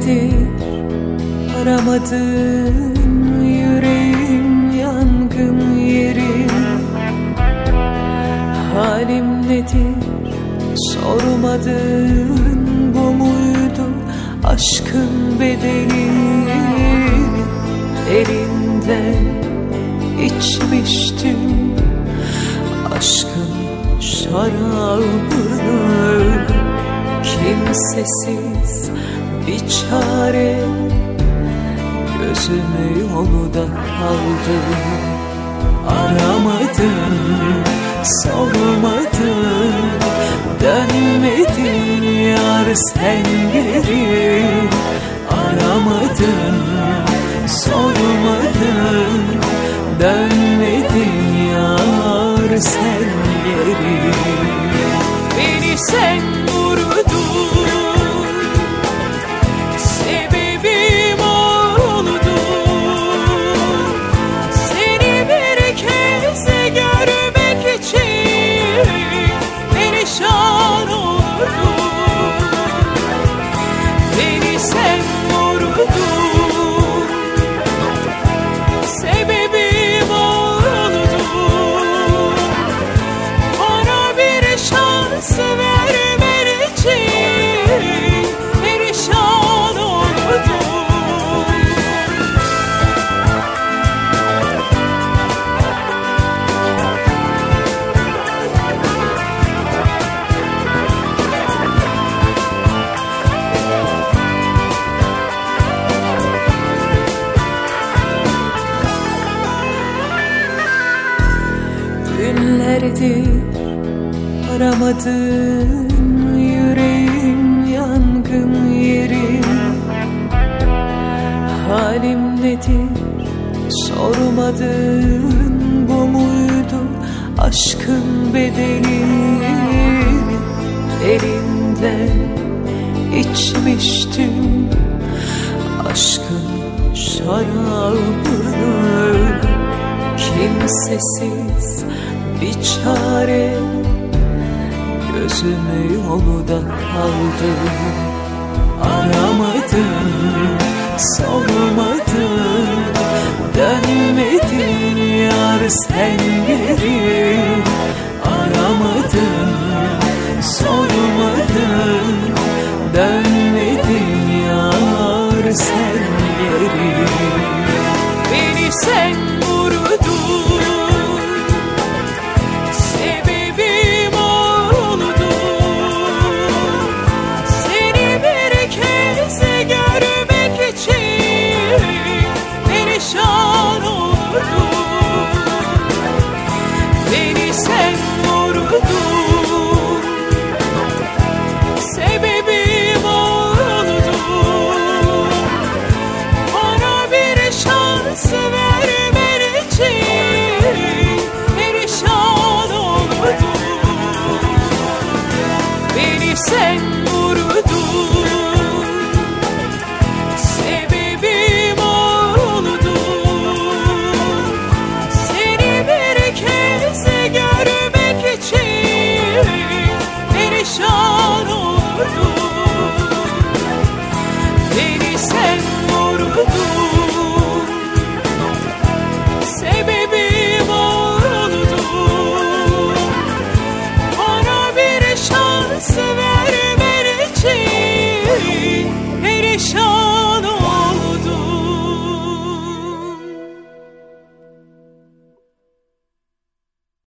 Günlerdir aramadın, yüreğim yangın yeri. Halim nedir sormadın, bu muydu aşkın bedeli? Elinden içmiştim aşkın şarabını. Kimsesiz bir çare, gözüm yolda kaldı. Aramadım, sormadım, dönmedin yar sen geri. Aramadım, sormadım, dönmedin yar sen geri. Beni sen vurdun, sebebim oldun. Seni bir kez görmek için perişan oldum. Beni sen vurdun, sebebim oldun. Bana bir şans vermen için perişan oldum. Günlerdir aramadın, yüreğim yangın yeri. Halim nedir sormadın, bu muydu aşkın bedeli? Elinden içmiştim aşkın şarabını. Kimsesiz bir çare, gözüm yolda kaldı. Aramadım, sormadım, dönmedin yar sen geri. Aramadım, sormadım, dönmedin yar sen geri. Beni sen vurdun, sebebim oldun. Seni bir kez görmek için perişan oldum. Beni sen vurdun, sebebim oldun. Bana bir şans vermen için perişan oldum. Beni sen vurdun, sebebim oldun. Seni bir kez görmek için perişan oldum. Beni sen vurdun, sebebim oldun. Bana bir şans vermen için perişan